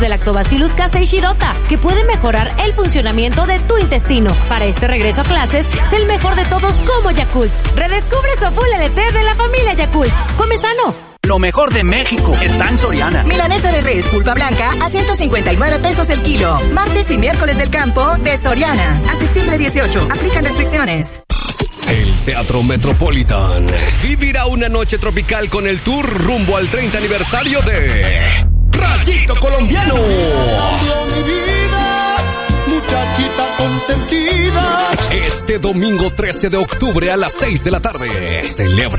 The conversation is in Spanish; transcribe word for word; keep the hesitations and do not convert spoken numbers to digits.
de Lactobacillus casei shirota, que puede mejorar el funcionamiento de tu intestino. Para este regreso a clases, sé el mejor de todos como Yakult. Redescubre Soful L T de la familia Yakult. Come sano. Lo mejor de México está en Soriana. Milanesa de res pulpa blanca a ciento cincuenta y nueve pesos el kilo. Martes y miércoles del campo de Soriana. A septiembre dieciocho. Aplican restricciones. El Teatro Metropolitan vivirá una noche tropical con el tour rumbo al treinta aniversario de Rayito Colombiano. Mi vida, muchachita consentida. Este domingo trece de octubre a las seis de la tarde celebra